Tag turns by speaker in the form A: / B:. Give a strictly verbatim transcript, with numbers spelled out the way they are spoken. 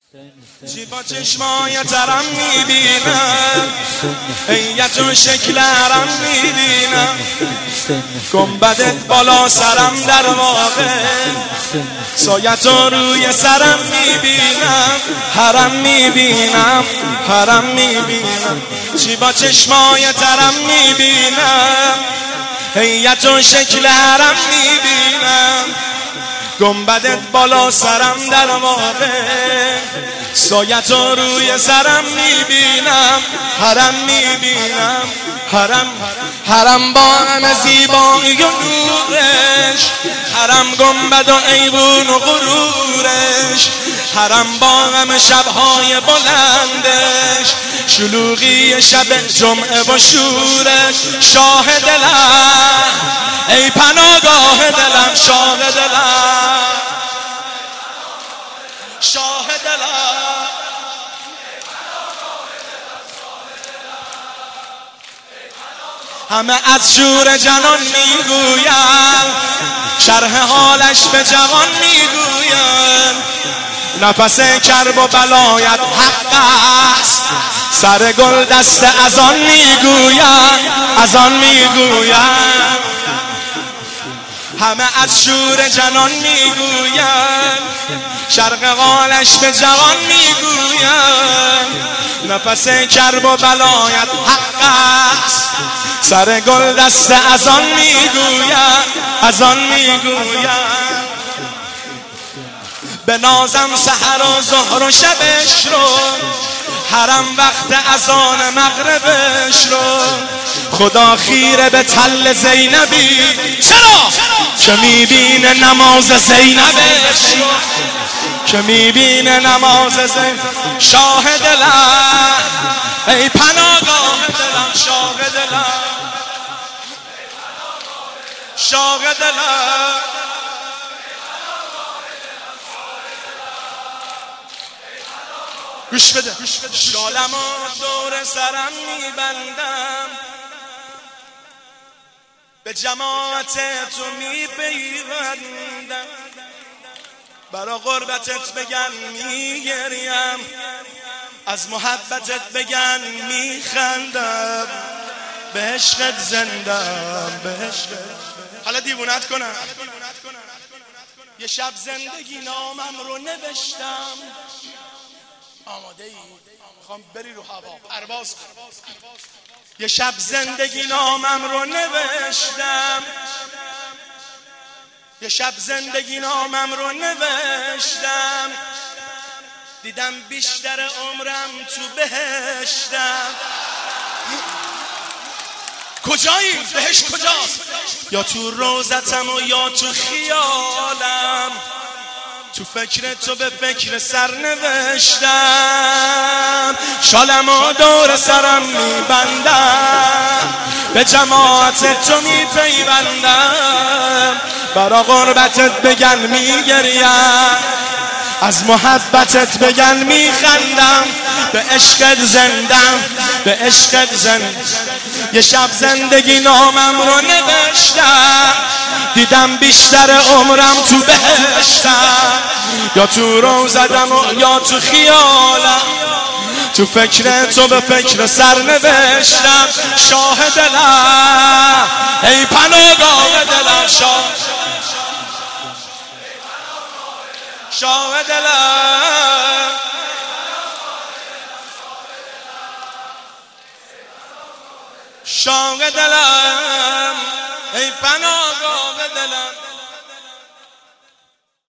A: چی با چشمای ترم میبینم، هیئت و شکل حرم میبینم، گنبدت بالا سرم در واقع، سایت و روی سرم میبینم، حرم میبینم، حرم میبینم. چی با چشمای ترم میبینم، هیئت و شکل حرم میبینم، گنبدت بالا سرم در واقع، سایت و روی سرم میبینم، حرم میبینم، حرم حرم با همه زیبایی و نورش، حرم گنبد و ایوون و غرورش، حرم با همه شبهای بلندش، شلوغی شب جمعه و شورش. شاه دلم ای پناهگاه دلم، شاه دلم، شاه دلم، همه از شور جنان میگویم، شرح حالش به جوان میگویم، نفس کرب و بلایت حق است، سر گل دست از آن میگویم، از آن میگویم، همه از شور جنان میگویم، شرق حالش به جوان میگویم، نفس کرب و بلایت حق است، سر گل دست از آن میگویم، از آن میگویم. به نازم سحر و ظهر و شبش رو، حرم وقت اذان مغربش رو، خدا خیره به تل زینبی، چرا؟ که میبینه نماز زینبش رو، که میبینه نماز زینب. شاه دلم ای پناهگاه دلم، شاه دلم، شاه دلم، گوش بده. شالمو دور سرم میبندم، به جماعت تو میپیوندم، برا غربتت بگن میگریم، از محبتت بگن میخندم، به عشقت زندم، به عشقت. حالا دیوونت کنم، یه شب زندگی نامم رو نوشتم. آماده ای؟ میخوام بری رو هوا پرواز. یه شب زندگی نامم رو نوشتم، یه شب زندگی نامم رو نوشتم، دیدم بیشتر عمرم تو بهشتم. کجایی؟ بهشت کجاست؟ یا تو روزتم و یا تو خیالم، تو فکر تو به فکر سر نوشتم، شالمو دور سرم میبندم، به جماعت تو میپیوندم، برا غربتت بگن میگریم، از محبتت بگن میخندم، به عشقت زندم، به عشقت زندم. یه شب زندگی نامم رو نوشتم، دیدم بیشتر عمرم تو بهشتم، یا تو روزدم و یا تو خیالم، تو فکر تو به فکر سر نوشتم. شاه دلم ای پناهگاه دلم، شاه شاه دلم، شاه دلم ای پناهگاه دلم.